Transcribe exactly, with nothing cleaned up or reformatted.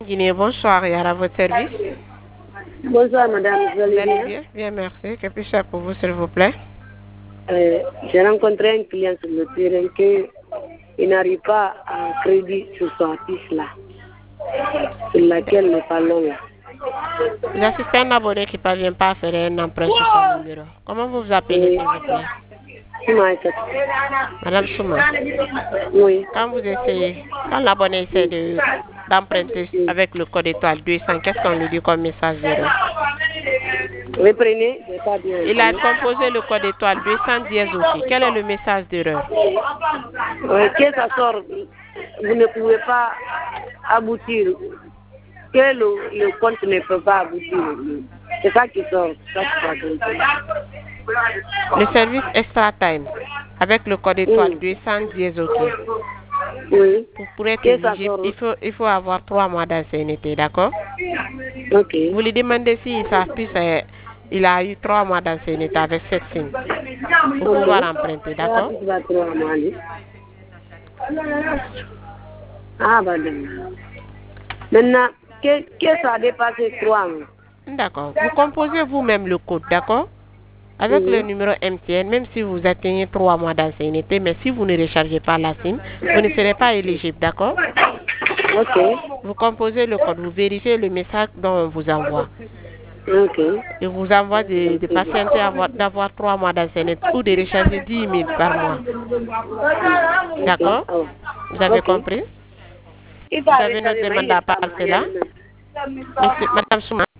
Guinée, bonsoir, et à votre service. Bonsoir madame, vous allez bien? bien? Bien, merci. Que puis-je faire pour vous, s'il vous plaît? Euh, J'ai rencontré un client sur le terrain qui n'arrive pas à crédit sur son affiche là, sur laquelle nous parlons là. J'assiste à un abonné qui ne parvient pas à faire un emprunt sur son numéro. Comment vous vous appelez, Oui. s'il vous plaît? Souma Aïssatou. Madame Souma, Oui. quand vous essayez, quand l'abonné essaie de, d'emprunter Oui. avec le code étoile deux cents, qu'est-ce qu'on lui dit comme message d'erreur? Reprenez, j'ai pas bien Il a entendu. composé le code étoile deux cents dièse OK. Quel est le message d'erreur? Oui, que ça sort, vous ne pouvez pas aboutir, que le, le compte ne peut pas aboutir. C'est ça qui sort. Ça qui sort. Le service Extra Time avec le code étoile Mm. deux cents dièse OK. Oui. Pour, pour être Que ça éligible, sort. il faut, il faut avoir trois mois d'ancienneté, d'accord? Ok. Vous lui demandez si sa puce, euh, il a eu trois mois d'ancienneté avec cette signe pour pouvoir emprunter, d'accord? Ah, bah, d'accord. Maintenant, que, que ça a dépassé trois mois. D'accord. Vous composez vous-même le code, d'accord? Avec Mhm. le numéro M T N, même si vous atteignez trois mois d'ancienneté, mais si vous ne rechargez pas la SIM, vous ne serez pas éligible, d'accord? Ok. Vous composez le code, vous vérifiez le message dont on vous envoie. Ok. Et vous envoie de, de patienter avoir- d'avoir trois mois d'ancienneté ou de recharger dix mille par mois. D'accord? Oh. Vous avez Ok. compris? Vous avez notre demande à part cela? Monsieur, Madame Souma.